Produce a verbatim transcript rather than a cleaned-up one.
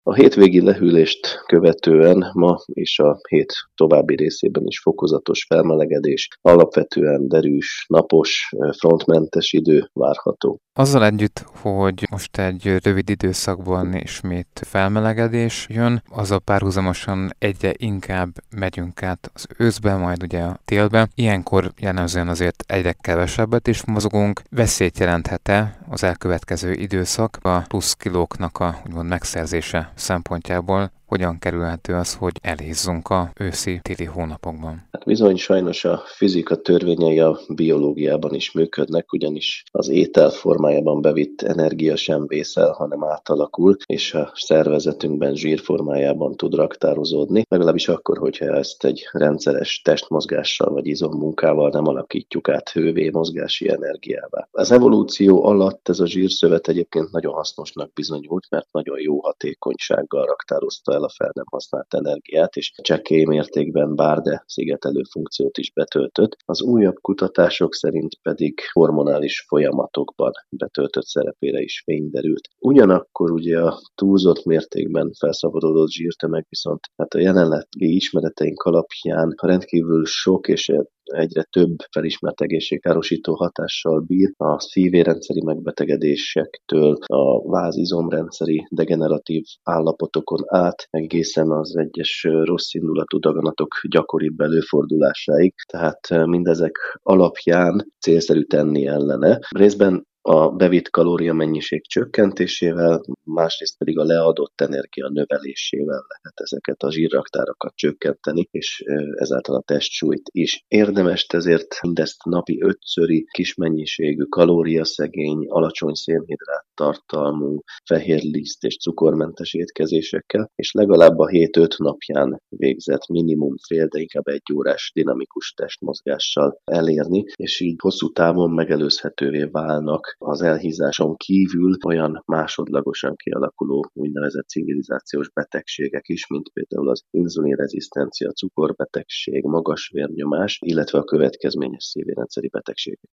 A hétvégi lehűlést követően ma és a hét további részében is fokozatos felmelegedés, alapvetően derűs, napos, frontmentes idő várható. Azzal együtt, hogy most egy rövid időszakban ismét felmelegedés jön, azzal párhuzamosan egyre inkább megyünk át az őszbe, majd ugye a télbe. Ilyenkor jellemzően azért egyre kevesebbet is mozogunk. Veszélyt jelenthet-e az elkövetkező időszak a plusz kilóknak a úgymond megszerzése szempontjából? Hogyan kerülhető az, hogy elhízzunk a őszi-téli hónapokban? Hát bizony sajnos a fizika törvényei a biológiában is működnek, ugyanis az étel formájában bevitt energia sem vészel, hanem átalakul, és a szervezetünkben zsír formájában tud raktározódni, legalábbis akkor, hogyha ezt egy rendszeres testmozgással vagy izommunkával nem alakítjuk át hővé mozgási energiává. Az evolúció alatt ez a zsírszövet egyébként nagyon hasznosnak bizonyult, mert nagyon jó hatékonysággal raktározta el a fel nem használt energiát, és csekély mértékben bár de szigetelő funkciót is betöltött. Az újabb kutatások szerint pedig hormonális folyamatokban betöltött szerepére is fény derült. Ugyanakkor ugye a túlzott mértékben felszabadulott zsírtömeg viszont hát a jelenlegi ismereteink alapján rendkívül sok és egyre több felismert egészségkárosító hatással bír, a szívérendszeri megbetegedésektől a vázizomrendszeri degeneratív állapotokon át egészen az egyes rosszindulatú daganatok gyakoribb előfordulásáig, tehát mindezek alapján célszerű tenni ellene. Részben a bevitt kalóriamennyiség csökkentésével, másrészt pedig a leadott energia növelésével lehet ezeket a zsírraktárakat csökkenteni, és ezáltal a testsúlyt is. Érdemes ezért mindezt napi ötszöri kis mennyiségű kalóriaszegény, alacsony szénhidrát tartalmú, fehérliszt és cukormentes étkezésekkel, és legalább a hét öt napján végzett minimum fél, de inkább egy órás dinamikus testmozgással elérni, és így hosszú távon megelőzhetővé válnak az elhízáson kívül olyan másodlagosan kialakuló úgynevezett civilizációs betegségek is, mint például az inzulinrezisztencia, cukorbetegség, magas vérnyomás, illetve a következményes szívérendszeri betegségek.